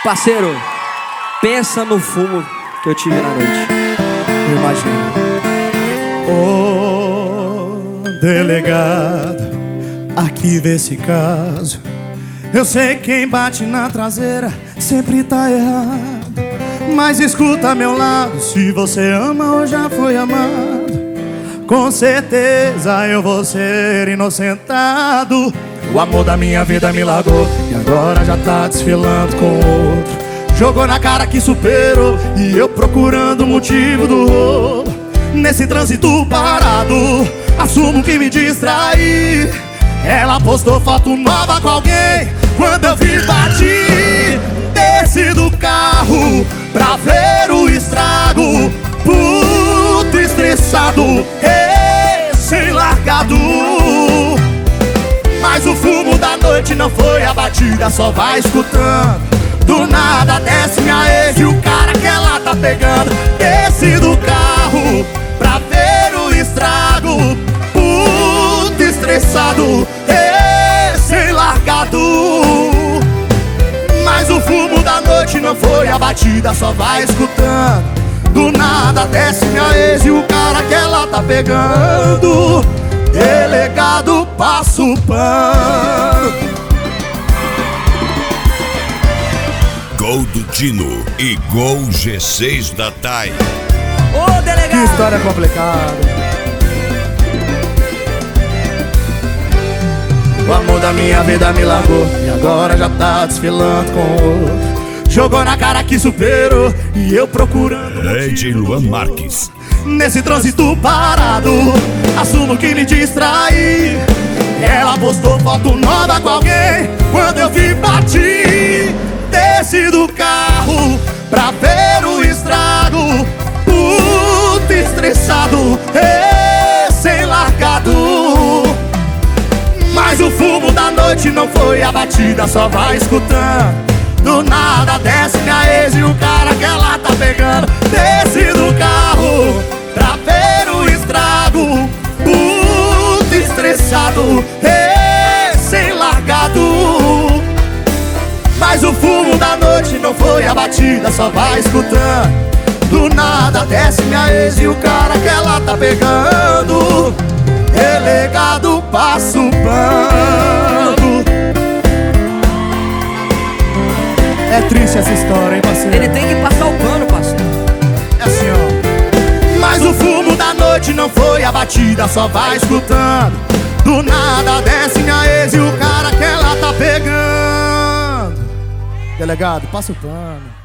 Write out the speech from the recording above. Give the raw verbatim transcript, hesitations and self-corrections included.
Parceiro, pensa no fumo que eu tive na noite. Eu imagino. Ô, delegado, arquiva esse caso. Eu sei que quem bate na traseira sempre tá errado, mas escuta meu lado. Se você ama ou já foi amado, com certeza eu vou ser inocentado. O amor da minha vida me largou e agora já tá desfilando com outro. Jogou na cara que superou e eu procurando o motivo do rolo. Nesse trânsito parado, assumo que me distraí. Ela postou foto nova com alguém. Quando eu vi, bati, desci do carro pra ver o estrago. Puto, estressado, recém-largado. Mas o fumo da noite não foi a batida, só vai escutando. Do nada desce minha ex e o cara que ela tá pegando. Desci do carro pra ver o estrago. Puto, estressado, recém-largado. Mas o fumo da noite não foi a batida, só vai escutando. Do nada desce minha ex e o cara que ela tá pegando. Delegado, passa o pano. Gol do Dino e gol G seis da Thay. Ô, delegado! Que história complicada. O amor da minha vida me largou e agora já tá desfilando com outro. Jogou na cara que superou e eu procurando Ed Luan Marques. Nesse trânsito parado, assumo que me distraí. Ela postou foto nova com alguém. Quando eu vi, bati, desci do carro pra ver o estrago. Puto, estressado, recém-largado. Mas o fumo da noite não foi a batida, só vai escutando. Do nada desce minha ex e o cara que ela tá pegando. Desce do carro pra ver o estrago. Puto, estressado, recém-largado. Mas o fumo da noite não foi a batida, só vai escutando. Do nada desce minha ex e o cara que ela tá pegando. Delegado, passa o pano. É triste essa história, hein, parceiro? Ele tem que passar o pano, parceiro. É assim, ó. Mas o fumo da noite não foi a batida, só vai escutando. Do nada desce minha ex e o cara que ela tá pegando. Delegado, passa o pano.